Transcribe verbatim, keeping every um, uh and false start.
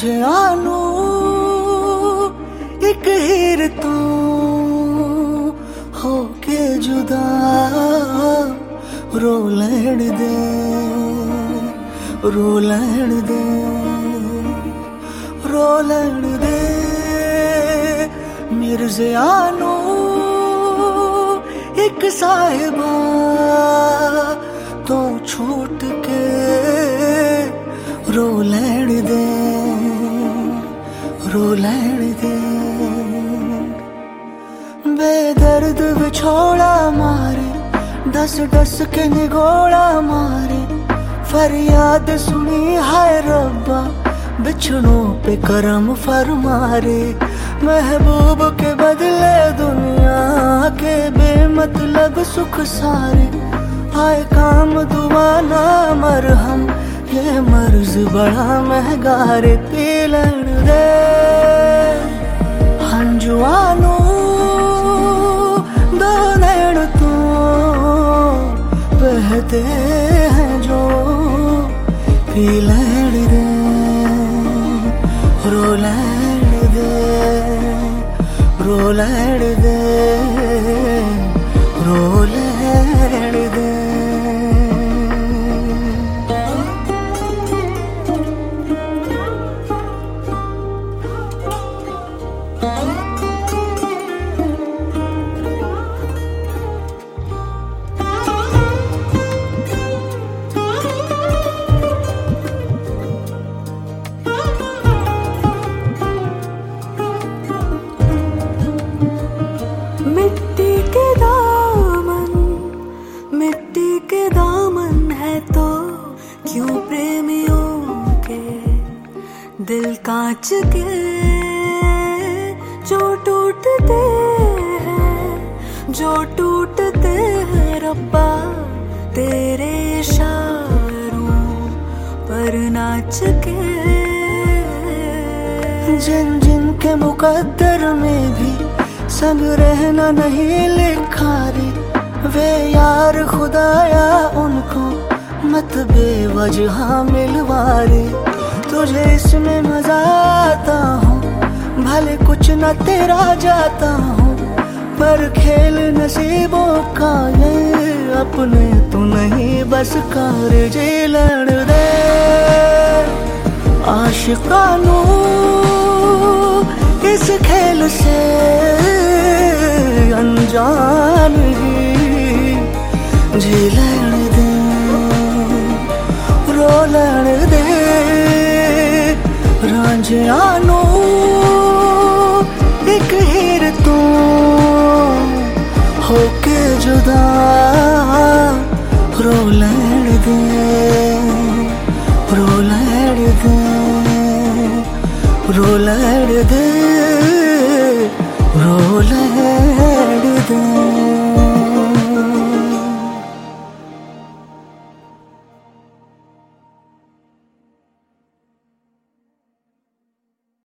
ਰਾਂਝਿਆਨੂੰ ਇੱਕ ਹੀਰ ਤੋਂ ਹੋ ਕੇ ਜੁਦਾ ਰੋ ਲੈਣ ਦੇ ਰੋ ਲੈਣ ਦੇ ਰੋ ਲੈਣ ਦੇ ਮਿਰਜ਼ਿਆਂ ਨੂੰ ਇੱਕ ਸਾਹਿਬਾ ਤੋਂ ਛੂਟ ਕੇ रो लैण दे रो लैण दे बेदर्द विछोड़ा मारे दस दस के निगोड़ा मारे फरियाद सुनी हाय रब्बा बिछड़ों पे करम फरमारे महबूब के बदले दुनिया के बेमतलब सुख सारे आए काम दुआ ना मरहम ये मर्ज बड़ा महंगा रे पी लैण दे हंजुआनू दो नैण तो बहते हैं जो पी लैण दे रो लैण दे रो लैण दे रो लैण दे मिट्टी के दामन मिट्टी के दामन है तो क्यों प्रेमियों के दिल कांच के जो टूटते हैं जो टूटते हैं रब्बा तेरे इशारों पर नाच के जिन जिन के मुकद्दर में भी संग रहना नहीं लिखा रे वे यार खुदाया उनको मत बेवजह मिलवारे तुझे इसमें मजा आता हो भले कुछ न तेरा जाता हो पर खेल नसीबों का ये अपने तो नहीं बस कार जे लड़ दे आशिकानू इस खेल से अनजान ही जी लैण दे रो लैण दे रांझियानू एक हीर तो होके जुदा रो लैण दे रो लैण दे रो लैण दे रो लैण दे।